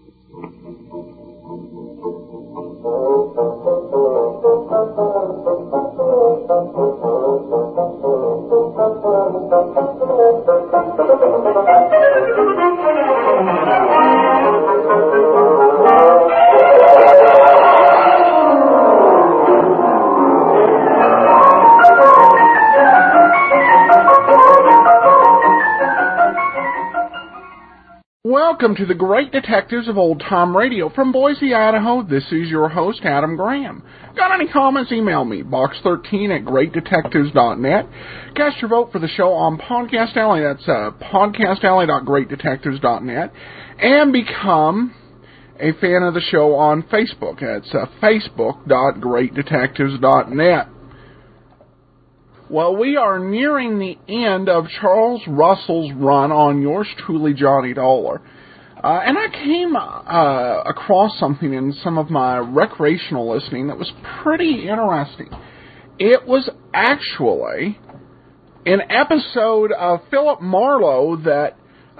Welcome to the Great Detectives of Old Time Radio. From Boise, Idaho, this is your host, Adam Graham. Got any comments? Email me, box13@greatdetectives.net. Cast your vote for the show on Podcast Alley. That's podcastalley.greatdetectives.net. And become a fan of the show on Facebook. That's facebook.greatdetectives.net. Well, we are nearing the end of Charles Russell's run on yours truly, Johnny Dollar. And I came across something in some of my recreational listening that was pretty interesting. It was actually an episode of Philip Marlowe that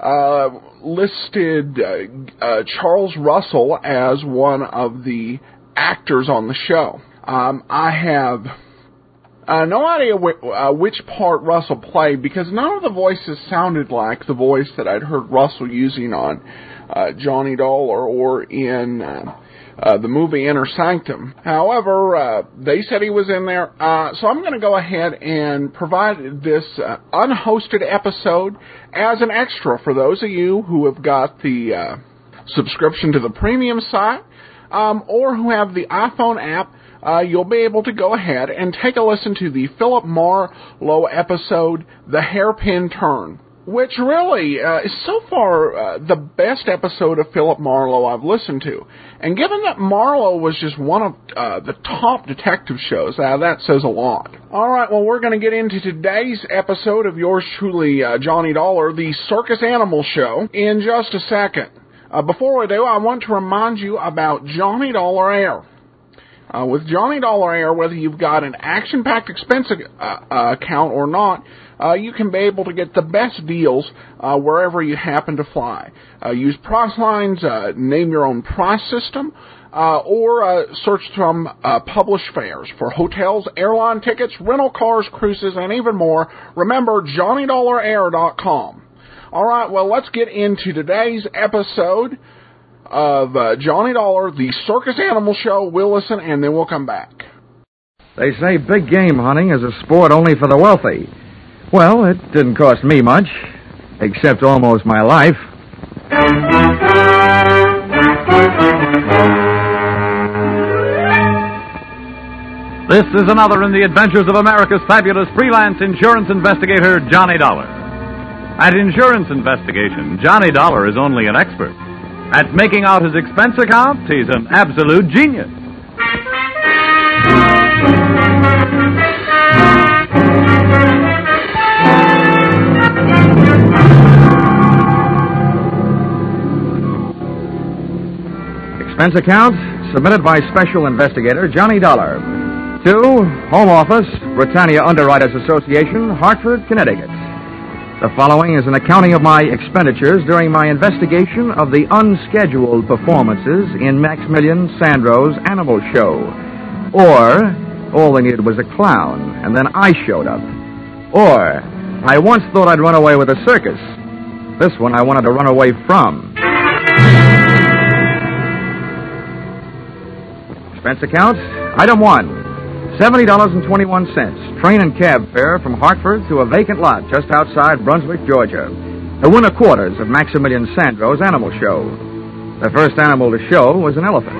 listed Charles Russell as one of the actors on the show. I have no idea which part Russell played, because none of the voices sounded like the voice that I'd heard Russell using on Johnny Dollar or in the movie Inner Sanctum. However, they said he was in there, so I'm going to go ahead and provide this unhosted episode as an extra for those of you who have got the subscription to the premium site, or who have the iPhone app. You'll be able to go ahead and take a listen to the Philip Marlowe episode, The Hairpin Turn, which really is so far the best episode of Philip Marlowe I've listened to. And given that Marlowe was just one of the top detective shows, that says a lot. All right, well, we're going to get into today's episode of yours truly, Johnny Dollar, the Circus Animal Show, in just a second. Before we do, I want to remind you about Johnny Dollar Air. With Johnny Dollar Air, whether you've got an action-packed expense account or not, you can be able to get the best deals wherever you happen to fly. Use Pricelines, name your own price system, or search from published fares for hotels, airline tickets, rental cars, cruises, and even more. Remember, JohnnyDollarAir.com. All right, well, let's get into today's episode of Johnny Dollar, the Circus Animal Show. We'll listen, and then we'll come back. They say big game hunting is a sport only for the wealthy. Well, it didn't cost me much, except almost my life. This is another in the adventures of America's fabulous freelance insurance investigator, Johnny Dollar. At insurance investigation, Johnny Dollar is only an expert. At making out his expense account, he's an absolute genius. Expense account submitted by Special Investigator Johnny Dollar to Home Office, Britannia Underwriters Association, Hartford, Connecticut. The following is an accounting of my expenditures during my investigation of the unscheduled performances in Maximilian Sandro's Animal Show. Or, all they needed was a clown, and then I showed up. Or, I once thought I'd run away with a circus. This one I wanted to run away from. Expense account, item 1. $70.21, train and cab fare from Hartford to a vacant lot just outside Brunswick, Georgia. The winter quarters of Maximilian Sandro's Animal Show. The first animal to show was an elephant.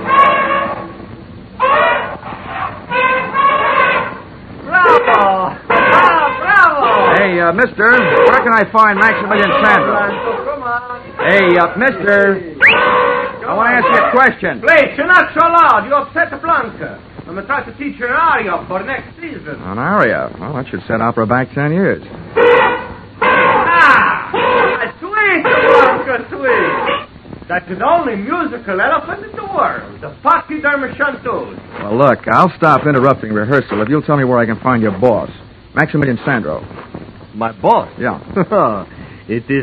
Bravo! Bravo! Hey, mister, where can I find Maximilian Sandro? Hey, mister, I want to ask you a question. Please, you're not so loud. You upset the Blanca. I'm going to try to teach you an aria for next season. An aria? Well, that should set opera back 10 years. Sweet, Blanca, sweet. That's the only musical elephant in the world, the Pachyderma chanteuse. Well, look, I'll stop interrupting rehearsal if you'll tell me where I can find your boss, Maximilian Sandro. My boss? Yeah. It is I.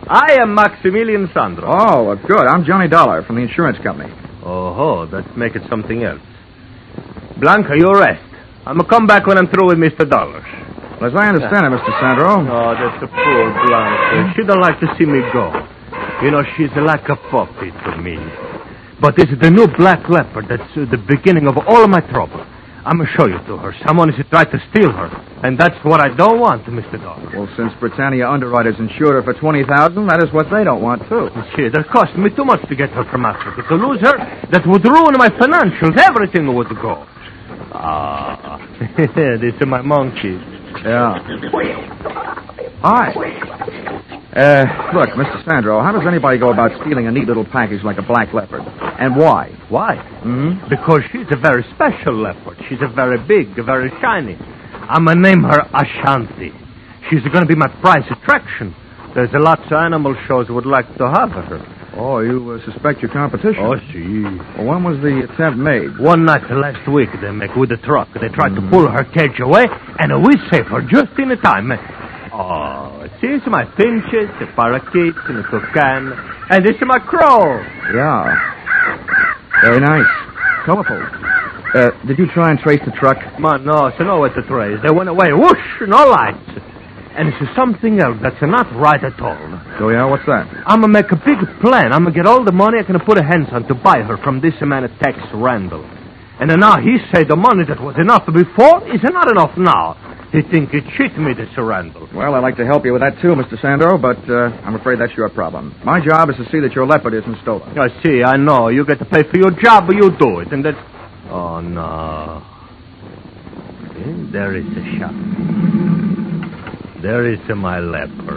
I am Maximilian Sandro. Oh, good. I'm Johnny Dollar from the insurance company. Oh, let's make it something else. Blanca, you rest. I'm going to come back when I'm through with Mr. Dollars. Well, as I understand it, Mr. Sandro. Oh, that's a poor Blanca. She don't like to see me go. You know, she's like a puppy to me. But this is the new black leopard. That's the beginning of all of my trouble. I'm going to show you to her. Someone is trying to steal her. And that's what I don't want, Mr. Dollar. Well, since Britannia Underwriters insured her for $20,000, that is what they don't want, too. See, that cost me too much to get her from Africa. To lose her, that would ruin my financials. Everything would go. Ah, these are my monkeys. Yeah. Hi. Look, Mr. Sandro, how does anybody go about stealing a neat little package like a black leopard? And why? Why? Mm-hmm. Because she's a very special leopard. She's a very big, very shiny. I'm going to name her Ashanti. She's going to be my prize attraction. There's a lot of animal shows would like to have her. Oh, you suspect your competition? Oh, see. Well, when was the attempt made? One night last week, they make with a truck. They tried to pull her cage away, and we saved her just in time. Oh, see, it's my finches, the parakeets, and the toucan, and this is my crow. Yeah. Very nice. Colorful. Did you try and trace the truck? Man, no, so no way to trace. They went away, whoosh, no lights. And it's something else that's not right at all. Oh, yeah? What's that? I'm going to make a big plan. I'm going to get all the money I can put a hands on to buy her from this man at Tex Randall. And now he said the money that was enough before is not enough now. He think he cheat me, this Randall. Well, I'd like to help you with that, too, Mr. Sandro, but I'm afraid that's your problem. My job is to see that your leopard isn't stolen. I see, I know. You get to pay for your job, but you do it. And that's... Oh, no. And there is the shot. There is my leopard.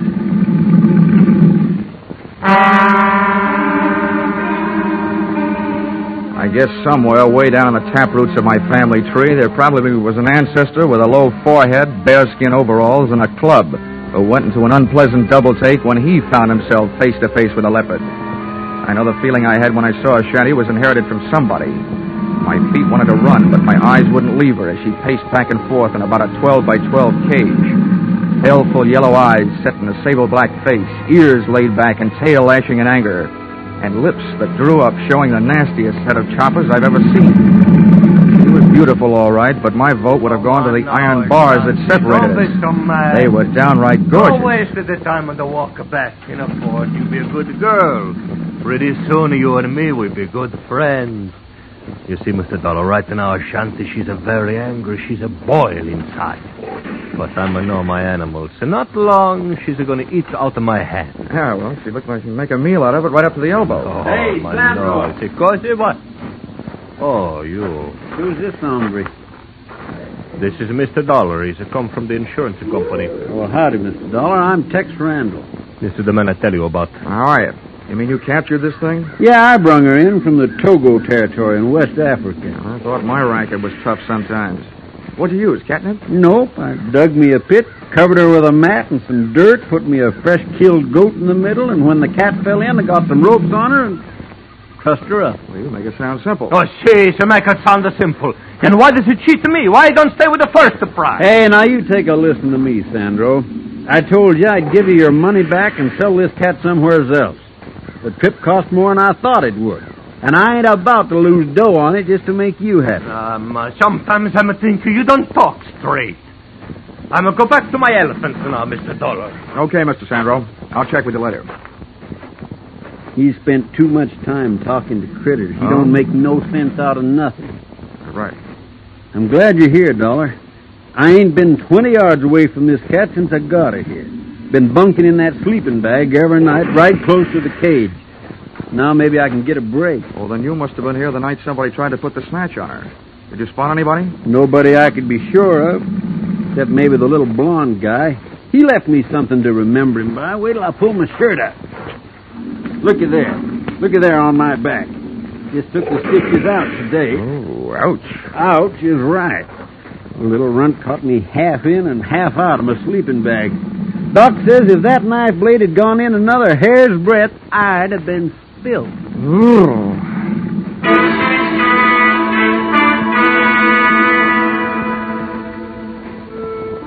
I guess somewhere way down in the taproots of my family tree, there probably was an ancestor with a low forehead, bearskin overalls, and a club who went into an unpleasant double take when he found himself face to face with a leopard. I know the feeling I had when I saw Ashanti was inherited from somebody. My feet wanted to run, but my eyes wouldn't leave her as she paced back and forth in about a 12-by-12 cage. Baleful yellow eyes set in a sable-black face, ears laid back and tail lashing in anger, and lips that drew up showing the nastiest set of choppers I've ever seen. She was beautiful, all right, but my vote would have gone to the iron bars that separated us. They were downright gorgeous. Don't waste the time on the walk back in a fort. You be a good girl. Pretty soon you and me will be good friends. You see, Mr. Dollar, right now, Ashanti, she's a very angry. She's a boil inside. But I'm going to know my animals. And not long, she's going to eat out of my hand. Yeah, well, she looks like she can make a meal out of it right up to the elbow. Oh, Hey, my Sandro. nose. Because what? Oh, you. Who's this hombre? This is Mr. Dollar. He's come from the insurance company. Well, howdy, Mr. Dollar. I'm Tex Randall. This is the man I tell you about. How are you? You mean you captured this thing? Yeah, I brung her in from the Togo territory in West Africa. I thought my racket was tough sometimes. What'd you use, catnip? Nope. I dug me a pit, covered her with a mat and some dirt, put me a fresh killed goat in the middle, and when the cat fell in, I got some ropes on her and trussed her up. Well, you make it sound simple. Oh, see, to make it sound simple. And why does he cheat me? Why don't stay with the first prize? Hey, now you take a listen to me, Sandro. I told you I'd give you your money back and sell this cat somewhere else. The trip cost more than I thought it would. And I ain't about to lose dough on it just to make you happy. Sometimes I'm thinking you don't talk straight. I'm going to go back to my elephants now, Mr. Dollar. Okay, Mr. Sandro. I'll check with you later. He spent too much time talking to critters. He don't make no sense out of nothing. Right. I'm glad you're here, Dollar. I ain't been 20 yards away from this cat since I got her here. Been bunking in that sleeping bag every night right close to the cage. Now maybe I can get a break. Well, then you must have been here the night somebody tried to put the snatch on her. Did you spot anybody? Nobody I could be sure of, except maybe the little blonde guy. He left me something to remember him by. Wait till I pull my shirt up. Looky there. Looky there on my back. Just took the stitches out today. Oh, ouch. Ouch is right. The little runt caught me half in and half out of my sleeping bag. Doc says if that knife blade had gone in another hair's breadth, I'd have been spilled.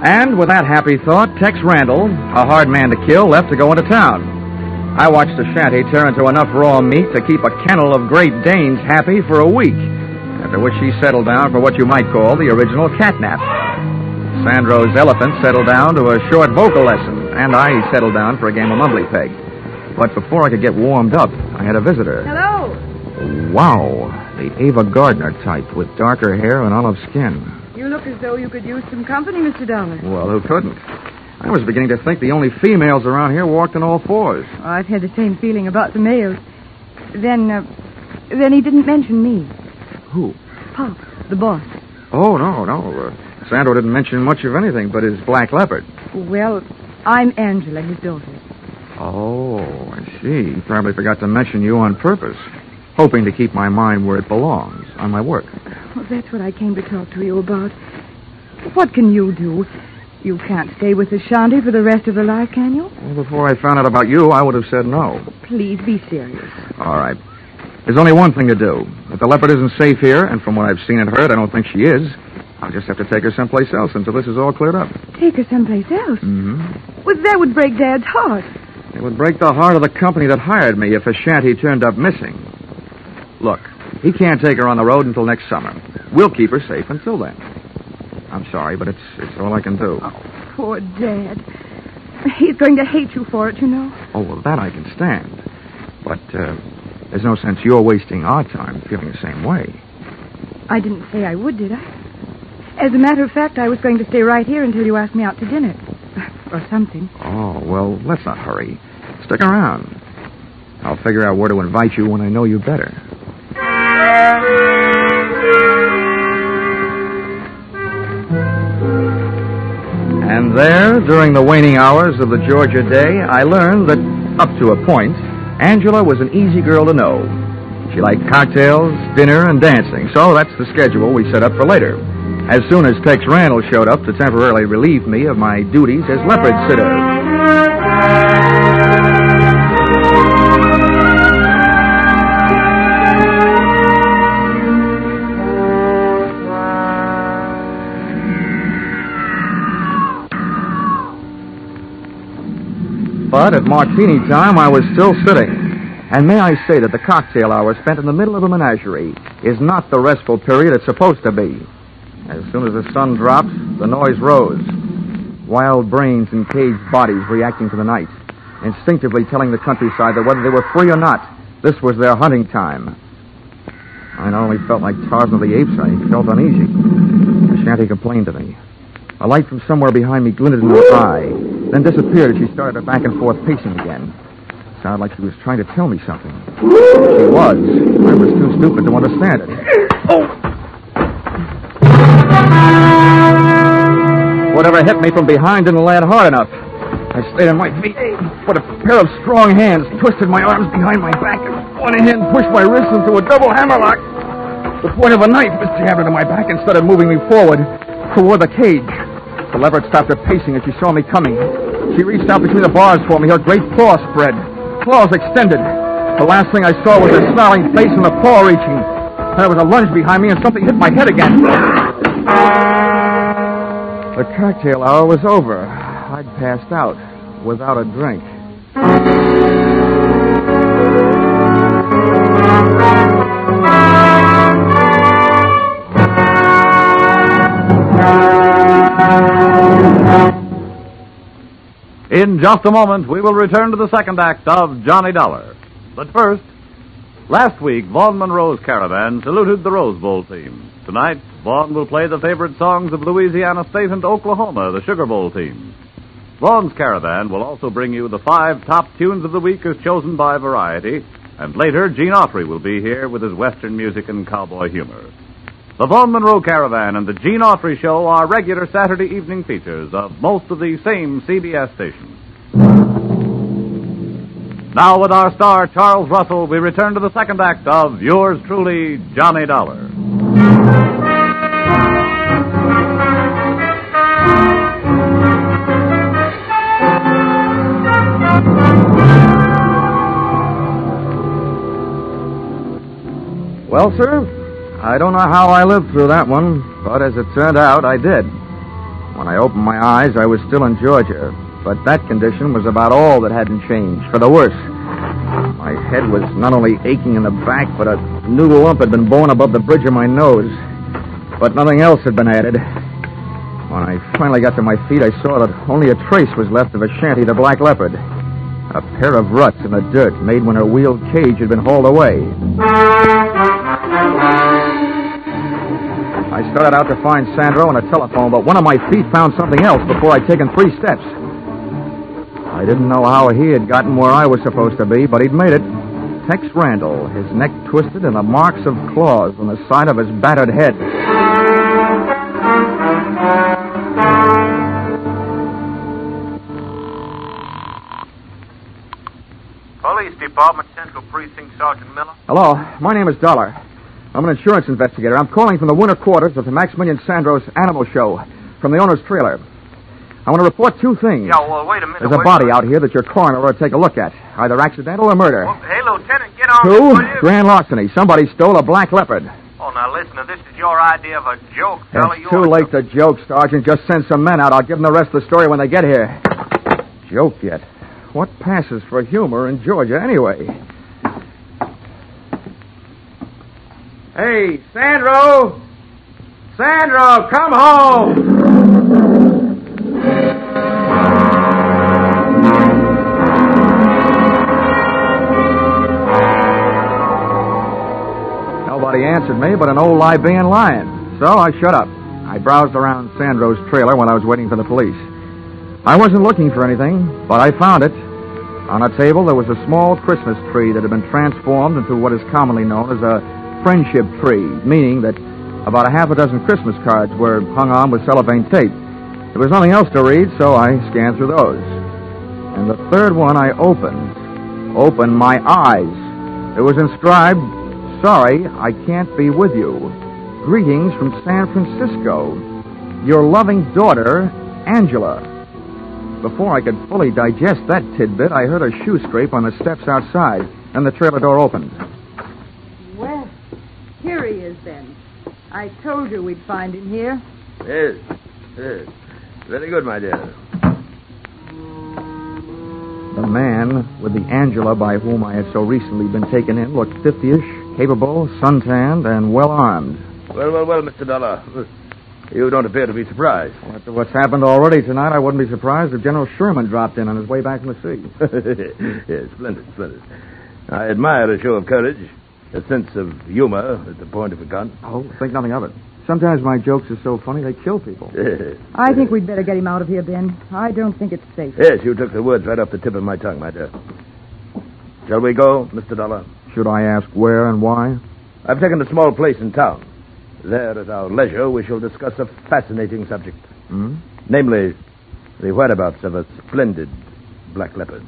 And with that happy thought, Tex Randall, a hard man to kill, left to go into town. I watched the shanty turn into enough raw meat to keep a kennel of Great Danes happy for a week, after which she settled down for what you might call the original catnap. Sandro's elephant settled down to a short vocal lesson, and I settled down for a game of mumbly peg. But before I could get warmed up, I had a visitor. Hello. Wow, the Ava Gardner type with darker hair and olive skin. You look as though you could use some company, Mr. Dollar. Well, who couldn't? I was beginning to think the only females around here walked on all fours. Oh, I've had the same feeling about the males. Then he didn't mention me. Who? Pop, the boss. Oh, no. Sandro didn't mention much of anything but his black leopard. Well, I'm Angela, his daughter. Oh, I see. He probably forgot to mention you on purpose, hoping to keep my mind where it belongs, on my work. Well, that's what I came to talk to you about. What can you do? You can't stay with the shanty for the rest of her life, can you? Well, before I found out about you, I would have said no. Please, be serious. All right. There's only one thing to do. If the leopard isn't safe here, and from what I've seen and heard, I don't think she is, I'll just have to take her someplace else until this is all cleared up. Take her someplace else? Mm-hmm. Well, that would break Dad's heart. It would break the heart of the company that hired me if a shanty turned up missing. Look, he can't take her on the road until next summer. We'll keep her safe until then. I'm sorry, but it's all I can do. Oh, poor Dad. He's going to hate you for it, you know. Oh, well, that I can stand. But there's no sense you're wasting our time feeling the same way. I didn't say I would, did I? As a matter of fact, I was going to stay right here until you asked me out to dinner. Or something. Oh, well, let's not hurry. Stick around. I'll figure out where to invite you when I know you better. And there, during the waning hours of the Georgia day, I learned that, up to a point, Angela was an easy girl to know. She liked cocktails, dinner, and dancing, so that's the schedule we set up for later. As soon as Tex Randall showed up to temporarily relieve me of my duties as leopard sitter. But at martini time, I was still sitting. And may I say that the cocktail hour spent in the middle of a menagerie is not the restful period it's supposed to be. As soon as the sun dropped, the noise rose. Wild brains and caged bodies reacting to the night, instinctively telling the countryside that whether they were free or not, this was their hunting time. I not only felt like Tarzan of the Apes, I felt uneasy. The shanty complained to me. A light from somewhere behind me glinted in her eye, then disappeared as she started her back and forth pacing again. It sounded like she was trying to tell me something. She was. I was too stupid to understand it. Oh! Whatever hit me from behind didn't land hard enough. I stayed on my feet, but a pair of strong hands twisted my arms behind my back, and one hand pushed my wrists into a double hammerlock. The point of a knife was jabbed into my back and started moving me forward toward the cage. The leopard stopped her pacing as she saw me coming. She reached out between the bars for me, her great paw spread, claws extended. The last thing I saw was her snarling face and the paw reaching. Then there was a lunge behind me and something hit my head again. The cocktail hour was over. I'd passed out without a drink. In just a moment, we will return to the second act of Johnny Dollar. But first, last week, Vaughn Monroe's Caravan saluted the Rose Bowl team. Tonight, Vaughn will play the favorite songs of Louisiana State and Oklahoma, the Sugar Bowl team. Vaughn's Caravan will also bring you the 5 top tunes of the week as chosen by Variety, and later, Gene Autry will be here with his Western music and cowboy humor. The Vaughn Monroe Caravan and the Gene Autry Show are regular Saturday evening features of most of the same CBS stations. Now, with our star, Charles Russell, we return to the second act of yours truly, Johnny Dollar. Well, sir, I don't know how I lived through that one, but as it turned out, I did. When I opened my eyes, I was still in Georgia, but that condition was about all that hadn't changed, for the worse. My head was not only aching in the back, but a new lump had been born above the bridge of my nose. But nothing else had been added. When I finally got to my feet, I saw that only a trace was left of Ashanti the Black Leopard. A pair of ruts in the dirt made when her wheeled cage had been hauled away. I started out to find Sandro and a telephone, but one of my feet found something else before I'd taken 3 steps. I didn't know how he had gotten where I was supposed to be, but he'd made it. Tex Randall, his neck twisted and the marks of claws on the side of his battered head. Police Department, Central Precinct, Sergeant Miller. Hello, my name is Dollar. I'm an insurance investigator. I'm calling from the winter quarters of the Maximilian Sandro's Animal Show, from the owner's trailer. I want to report 2 things. Yeah, well, wait a minute. There's a body out here that your coroner ought to take a look at, either accidental or murder. Well, hey, Lieutenant, get on 2, this, will you? grand larceny. Somebody stole a black leopard. Oh, now, listen, this is your idea of a joke, fella. It's too late to joke, Sergeant. Just send some men out. I'll give them the rest of the story when they get here. Joke yet? What passes for humor in Georgia, anyway? Hey, Sandro! Sandro, come home! Nobody answered me but an old Libyan lion, so I shut up. I browsed around Sandro's trailer while I was waiting for the police. I wasn't looking for anything, but I found it. On a table, there was a small Christmas tree that had been transformed into what is commonly known as a friendship tree, meaning that about a half a dozen Christmas cards were hung on with cellophane tape. There was nothing else to read, so I scanned through those. And the third one I opened my eyes. It was inscribed, "Sorry, I can't be with you. Greetings from San Francisco. Your loving daughter, Angela." Before I could fully digest that tidbit, I heard a shoe scrape on the steps outside, and the trailer door opened. Well, here he is then. I told you we'd find him here. Yes. Very good, my dear. The man with the Angela by whom I had so recently been taken in looked 50-ish, capable, suntanned, and well-armed. Well, Mr. Dollar. You don't appear to be surprised. After what's happened already tonight, I wouldn't be surprised if General Sherman dropped in on his way back from the sea. Yes, splendid. I admire a show of courage, a sense of humor at the point of a gun. Oh, think nothing of it. Sometimes my jokes are so funny they kill people. I think we'd better get him out of here, Ben. I don't think it's safe. Yes, you took the words right off the tip of my tongue, my dear. Shall we go, Mr. Dollar? Should I ask where and why? I've taken a small place in town. There, at our leisure, we shall discuss a fascinating subject. Namely, the whereabouts of a splendid black leopard.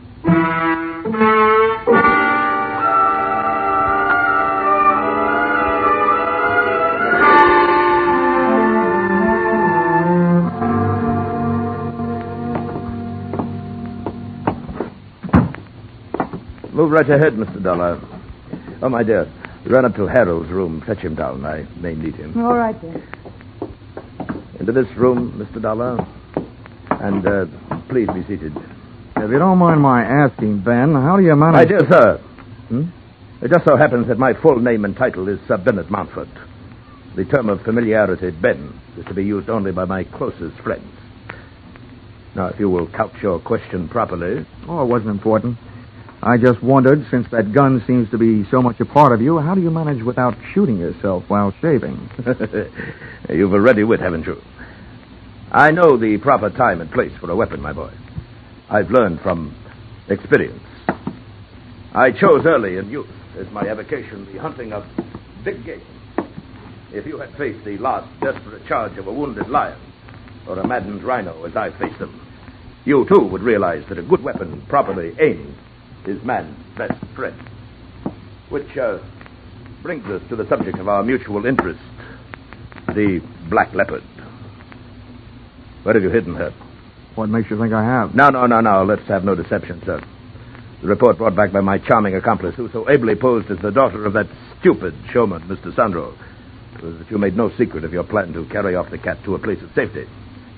Move right ahead, Mr. Dollar. Oh, my dear, run up to Harold's room. Fetch him down. I may need him. All right, then. Into this room, Mr. Dollar. And please be seated. If you don't mind my asking, Ben, how do you manage... My dear sir, it just so happens that my full name and title is Sir Bennett Mountford. The term of familiarity, Ben, is to be used only by my closest friends. Now, if you will couch your question properly... Oh, it wasn't important. I just wondered, since that gun seems to be so much a part of you, how do you manage without shooting yourself while shaving? You've a ready wit, haven't you? I know the proper time and place for a weapon, my boy. I've learned from experience. I chose early in youth as my avocation the hunting of big game. If you had faced the last desperate charge of a wounded lion or a maddened rhino as I faced them, you too would realize that a good weapon, properly aimed, is man's best friend. Which brings us to the subject of our mutual interest, the black leopard. Where have you hidden her? What makes you think I have? No. Let's have no deception, sir. The report brought back by my charming accomplice, who so ably posed as the daughter of that stupid showman, Mr. Sandro, was that you made no secret of your plan to carry off the cat to a place of safety.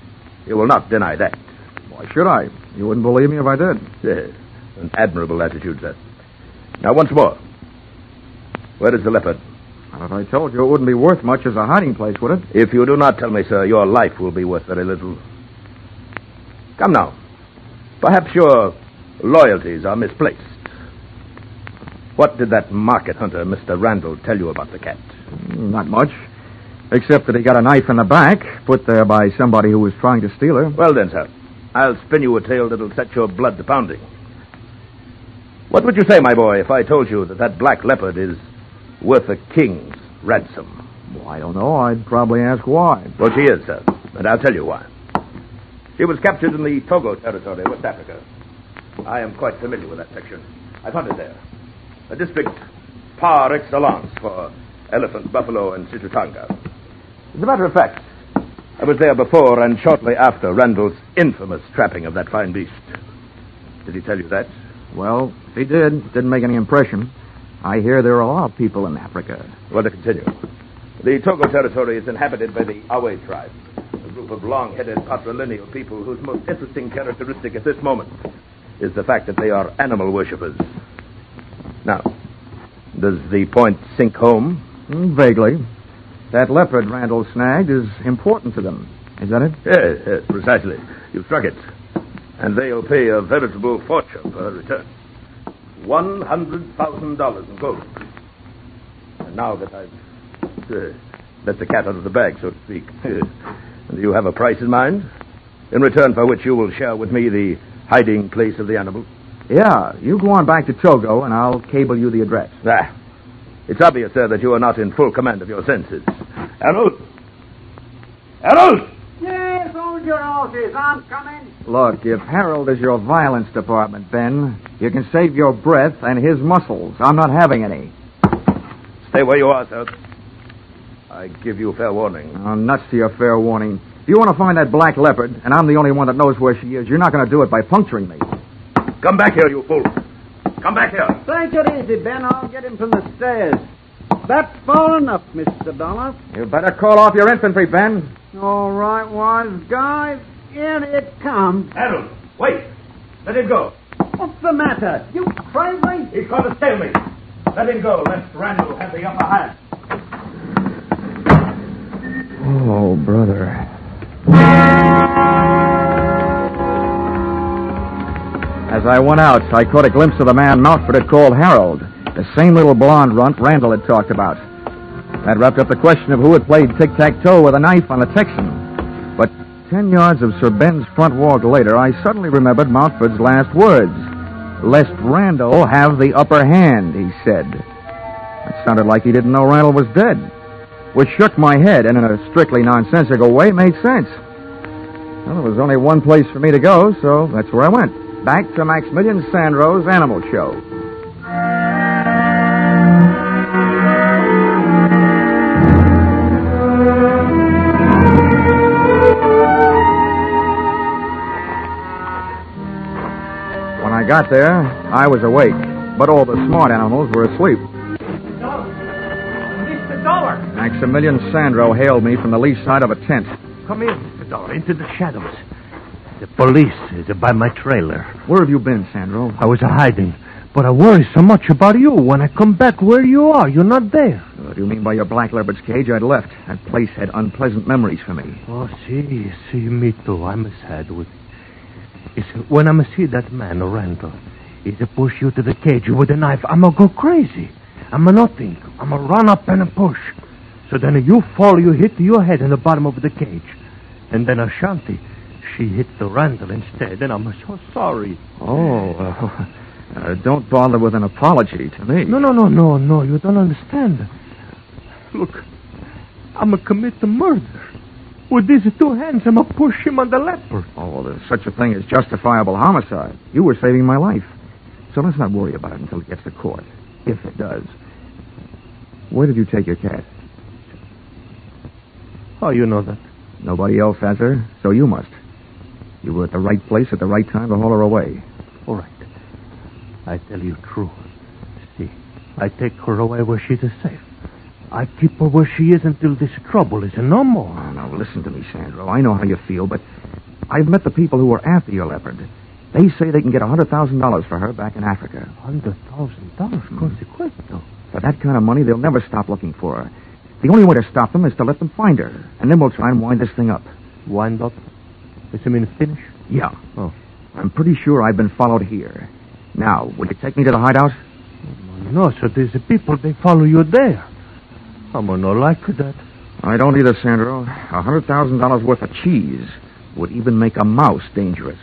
You will not deny that. Why should I? You wouldn't believe me if I did. Yes, an admirable attitude, sir. Now, once more. Where is the leopard? Well, if I told you, it wouldn't be worth much as a hiding place, would it? If you do not tell me, sir, your life will be worth very little. Come now. Perhaps your loyalties are misplaced. What did that market hunter, Mr. Randall, tell you about the cat? Not much. Except that he got a knife in the back, put there by somebody who was trying to steal her. Well then, sir, I'll spin you a tale that'll set your blood to pounding. What would you say, my boy, if I told you that black leopard is worth a king's ransom? Well, I don't know. I'd probably ask why. Well, she is, sir, and I'll tell you why. She was captured in the Togo territory, West Africa. I am quite familiar with that section. I hunted there. A district par excellence for elephant, buffalo, and situtanga. As a matter of fact, I was there before and shortly after Randall's infamous trapping of that fine beast. Did he tell you that? Well, if he did, it didn't make any impression. I hear there are a lot of people in Africa. Well, to continue. The Togo territory is inhabited by the Awe tribe, a group of long-headed patrilineal people whose most interesting characteristic at this moment is the fact that they are animal worshippers. Now, does the point sink home? Vaguely. That leopard Randall snagged is important to them. Is that it? Yes, precisely. You've struck it. And they'll pay a veritable fortune for her return. $100,000 in gold. And now that I've let the cat out of the bag, so to speak, do you have a price in mind? In return for which you will share with me the hiding place of the animal? Yeah, you go on back to Togo, and I'll cable you the address. It's obvious, sir, that you are not in full command of your senses. Harold! Harold! Yes, hold your horses. I'm coming. Look, if Harold is your violence department, Ben, you can save your breath and his muscles. I'm not having any. Stay where you are, sir. I give you fair warning. Oh, nuts to your fair warning. If you want to find that black leopard, and I'm the only one that knows where she is, you're not going to do it by puncturing me. Come back here, you fool. Come back here. Take it easy, Ben. I'll get him from the stairs. That's far enough, Mr. Dollar. You better call off your infantry, Ben. All right, wise guy. In it comes. Harold, wait. Let him go. What's the matter? You crazy? He's going to steal me. Let him go, lest Randall have the upper hand. Oh, brother. As I went out, I caught a glimpse of the man Mountford had called Harold, the same little blonde runt Randall had talked about. That wrapped up the question of who had played tic-tac-toe with a knife on the Texan. But 10 yards of Sir Ben's front walk later, I suddenly remembered Mountford's last words. Lest Randall have the upper hand, he said. It sounded like he didn't know Randall was dead, which shook my head and in a strictly nonsensical way made sense. Well, there was only one place for me to go, so that's where I went. Back to Maximilian Sandro's Animal Show. When I got there, I was awake, but all the smart animals were asleep. Mr. Dollar! Maximilian Sandro hailed me from the lee side of a tent. Come in, Mr. Dollar, into the shadows. The police is by my trailer. Where have you been, Sandro? I was hiding, but I worry so much about you. When I come back where you are, you're not there. What do you mean by your black leopard's cage? I'd left. That place had unpleasant memories for me. Oh, see, me too. I'm sad with it. When I see that man, Randall, he's a push you to the cage with a knife, I'm a go crazy. I'm a nothing. I'm a run up and a push. So then you fall, you hit your head in the bottom of the cage. And then Ashanti, she hit the Randall instead, and I'm so sorry. Oh, don't bother with an apology to me. No, you don't understand. Look, I'm a commit the murder. With these two hands, I'm a push him on the leopard. Oh, there's such a thing as justifiable homicide. You were saving my life. So let's not worry about it until it gets to court. If it does. Where did you take your cat? How you know that? Nobody else has her, so you must. You were at the right place at the right time to haul her away. All right. I tell you true. See, I take her away where she's safe. I keep her where she is until this trouble is no more. Oh, now, listen to me, Sandro. I know how you feel, but I've met the people who were after your leopard. They say they can get $100,000 for her back in Africa. $100,000? Consequento. For that kind of money, they'll never stop looking for her. The only way to stop them is to let them find her, and then we'll try and wind this thing up. Wind up? Does it mean finish? Yeah. Oh. I'm pretty sure I've been followed here. Now, will you take me to the hideout? No, so there's the people, they follow you there. I'm not like that. I don't either, Sandro. $100,000 worth of cheese would even make a mouse dangerous.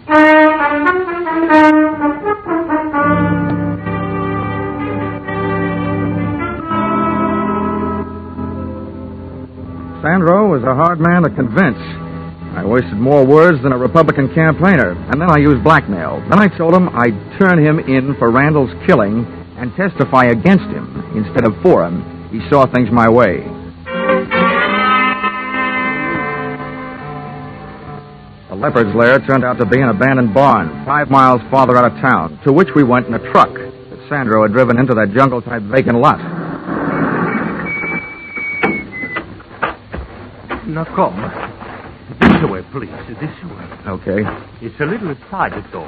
Sandro was a hard man to convince. I wasted more words than a Republican campaigner, and then I used blackmail. Then I told him I'd turn him in for Randall's killing and testify against him instead of for him. He saw things my way. The leopard's lair turned out to be an abandoned barn 5 miles farther out of town, to which we went in a truck that Sandro had driven into that jungle-type vacant lot. Now, come. This way, please. This way. Okay. It's a little private door.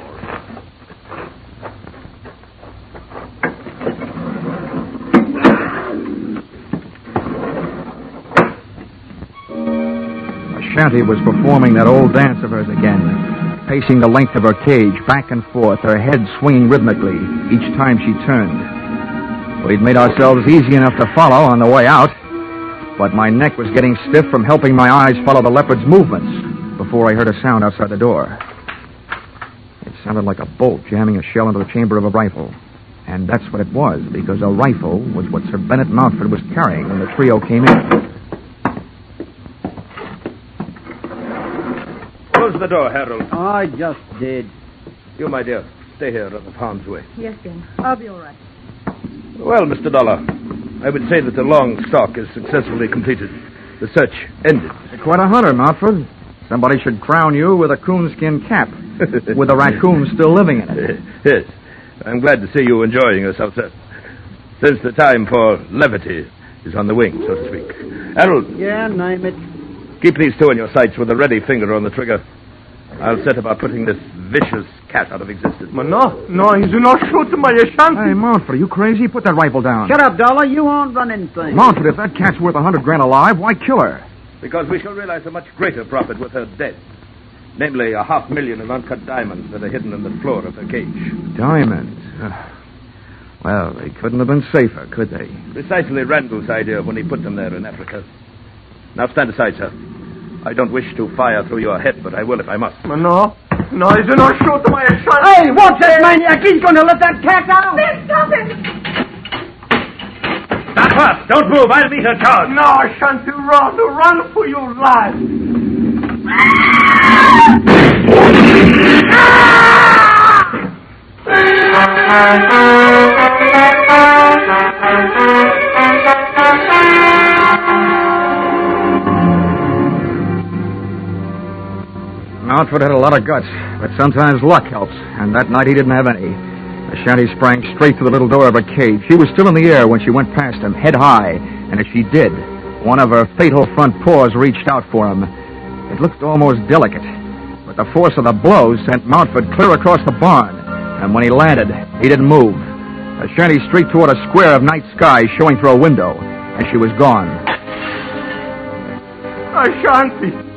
Shanty was performing that old dance of hers again, pacing the length of her cage, back and forth, her head swinging rhythmically each time she turned. We'd made ourselves easy enough to follow on the way out, but my neck was getting stiff from helping my eyes follow the leopard's movements before I heard a sound outside the door. It sounded like a bolt jamming a shell into the chamber of a rifle. And that's what it was, because a rifle was what Sir Bennett Mountford was carrying when the trio came in. Close the door, Harold. I just did. You, my dear, stay here out of harm's way. Yes, Ben. I'll be all right. Well, Mr. Dollar, I would say that the long stalk is successfully completed. The search ended. Quite a hunter, Mountford. Somebody should crown you with a coonskin cap, with a raccoon still living in it. Yes. I'm glad to see you enjoying yourself, sir. Since the time for levity is on the wing, so to speak. Harold. Yeah, name it. Keep these two in your sights with a ready finger on the trigger. I'll set about putting this vicious cat out of existence. No, he's not shooting my Ashanti. Hey, Mountford, are you crazy? Put that rifle down. Shut up, Dollar. You aren't running things. Mountford, if that cat's worth $100,000 alive, why kill her? Because we shall realize a much greater profit with her dead. Namely, $500,000 in uncut diamonds that are hidden in the floor of her cage. Diamonds? Well, they couldn't have been safer, could they? Precisely Randall's idea when he put them there in Africa. Now stand aside, sir. I don't wish to fire through your head, but I will if I must. No, he's not shooting my Ashanti. Hey, watch that maniac. He's going to let that cat out. Ben, stop him! Stop her! Don't move! I'll meet her charge! No, Ashanti, run for your life. Mountford had a lot of guts, but sometimes luck helps, and that night he didn't have any. Ashanti sprang straight through the little door of her cage. She was still in the air when she went past him, head high, and as she did, one of her fatal front paws reached out for him. It looked almost delicate, but the force of the blow sent Mountford clear across the barn, and when he landed, he didn't move. Ashanti streaked toward a square of night sky showing through a window, and she was gone. Ashanti,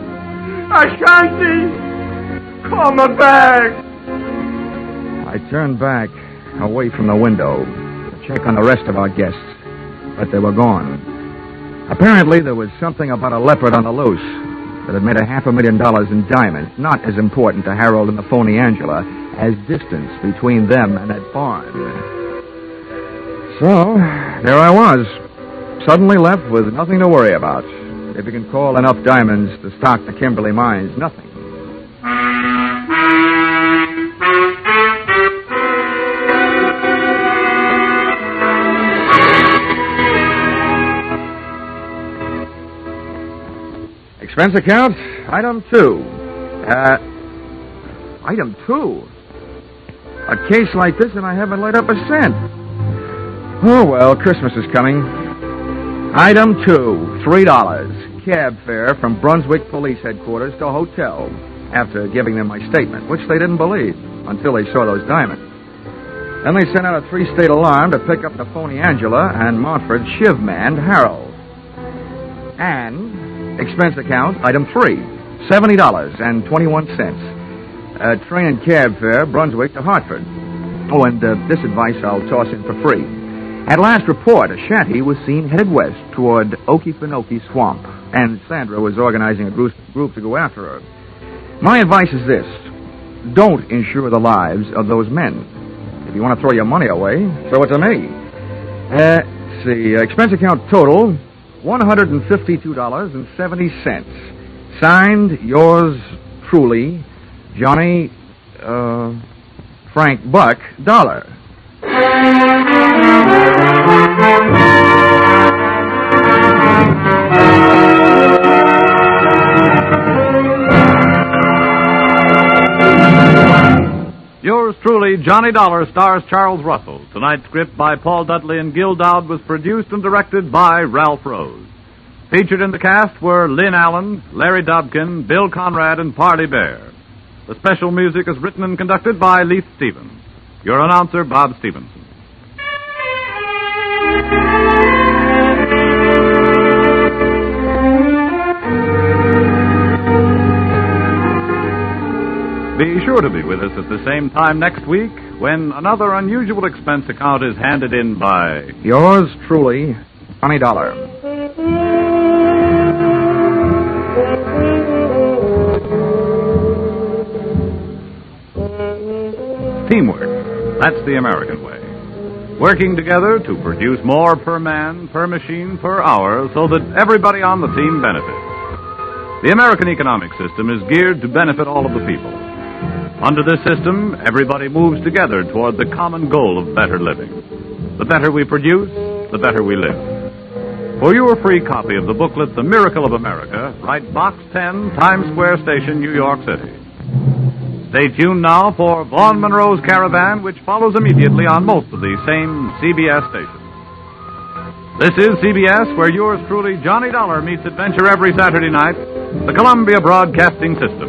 come back. I turned back, away from the window, to check on the rest of our guests, but they were gone. Apparently, there was something about a leopard on the loose that had made $500,000 in diamonds not as important to Harold and the phony Angela as distance between them and that barn. So, there I was, suddenly left with nothing to worry about. If you can call enough diamonds to stock the Kimberly mines, nothing. Expense account, item 2. Item 2? A case like this and I haven't laid up a cent. Oh, well, Christmas is coming. Item 2, $3. Cab fare from Brunswick Police Headquarters to hotel. after giving them my statement, which they didn't believe until they saw those diamonds. Then they sent out a 3-state alarm to pick up the phony Angela and Montford shiv-manned Harold. And expense account, item 3, $70.21. Train and cab fare, Brunswick to Hartford. Oh, and this advice I'll toss in for free. At last report, a shanty was seen headed west toward Okefenokee Swamp, and Sandra was organizing a group to go after her. My advice is this: don't insure the lives of those men. If you want to throw your money away, throw it to me. Let's see, expense account total, $152.70. Signed, yours truly, Johnny, Frank Buck Dollar. Yours truly, Johnny Dollar, stars Charles Russell. Tonight's script by Paul Dudley and Gil Dowd was produced and directed by Ralph Rose. Featured in the cast were Lynn Allen, Larry Dobkin, Bill Conrad, and Parley Bear. The special music is written and conducted by Leith Stevens. Your announcer, Bob Stevenson. Be sure to be with us at the same time next week when another unusual expense account is handed in by Yours truly, Johnny Dollar. Teamwork. That's the American way. Working together to produce more per man, per machine, per hour, so that everybody on the team benefits. The American economic system is geared to benefit all of the people. Under this system, everybody moves together toward the common goal of better living. The better we produce, the better we live. For your free copy of the booklet, The Miracle of America, write Box 10, Times Square Station, New York City. Stay tuned now for Vaughn Monroe's Caravan, which follows immediately on most of the same CBS stations. This is CBS, where yours truly, Johnny Dollar, meets adventure every Saturday night, the Columbia Broadcasting System.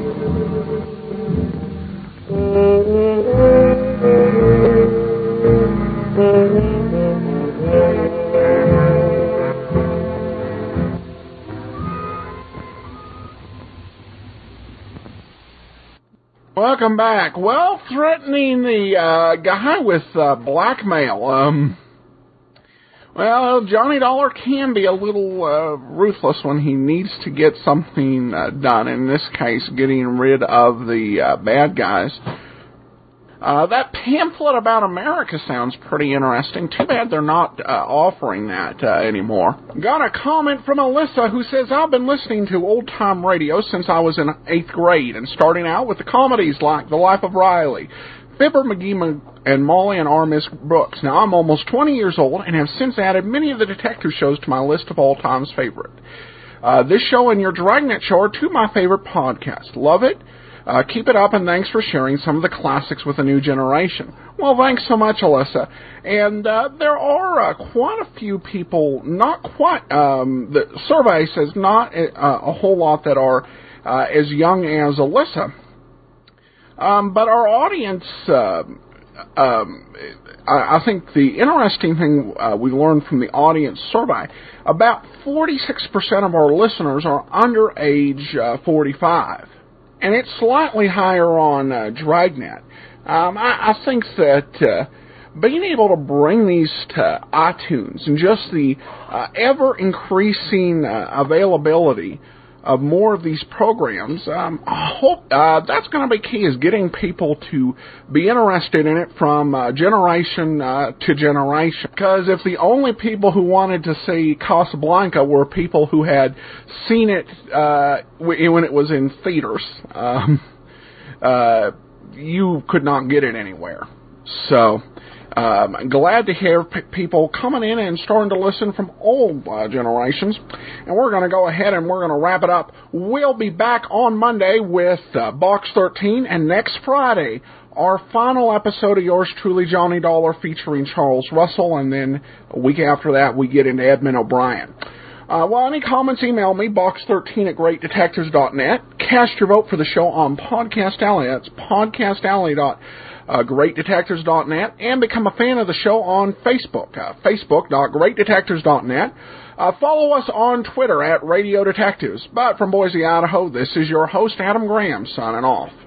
Welcome back. Well, threatening the guy with blackmail. Well, Johnny Dollar can be a little ruthless when he needs to get something done. In this case, getting rid of the bad guys. That pamphlet about America sounds pretty interesting. Too bad they're not offering that anymore. Got a comment from Alyssa who says, I've been listening to old-time radio since I was in 8th grade and starting out with the comedies like The Life of Riley, Fibber McGee and Molly and R. Miss Brooks. Now, I'm almost 20 years old and have since added many of the detective shows to my list of all-time's favorite. This show and your Dragnet show are two of my favorite podcasts. Love it. Keep it up, and thanks for sharing some of the classics with the new generation. Well, thanks so much, Alyssa. And there are quite a few people, not quite, the survey says not a whole lot that are as young as Alyssa. But our audience, I think the interesting thing we learned from the audience survey, about 46% of our listeners are under age 45. And it's slightly higher on Dragnet. I think that being able to bring these to iTunes and just the ever-increasing availability of more of these programs, I hope that's going to be key, is getting people to be interested in it from generation to generation. Because if the only people who wanted to see Casablanca were people who had seen it when it was in theaters, you could not get it anywhere. So, glad to hear people coming in and starting to listen from all generations. And we're going to go ahead and we're going to wrap it up. We'll be back on Monday with Box 13, and next Friday, our final episode of yours truly, Johnny Dollar, featuring Charles Russell, and then a week after that, we get into Edmund O'Brien. Any comments, email me, box13 at greatdetectives.net. Cast your vote for the show on Podcast Alley. That's podcastalley.greatdetectives.net. And become a fan of the show on Facebook, facebook.greatdetectives.net. Follow us on Twitter at Radio Detectives. But from Boise, Idaho, this is your host, Adam Graham, signing off.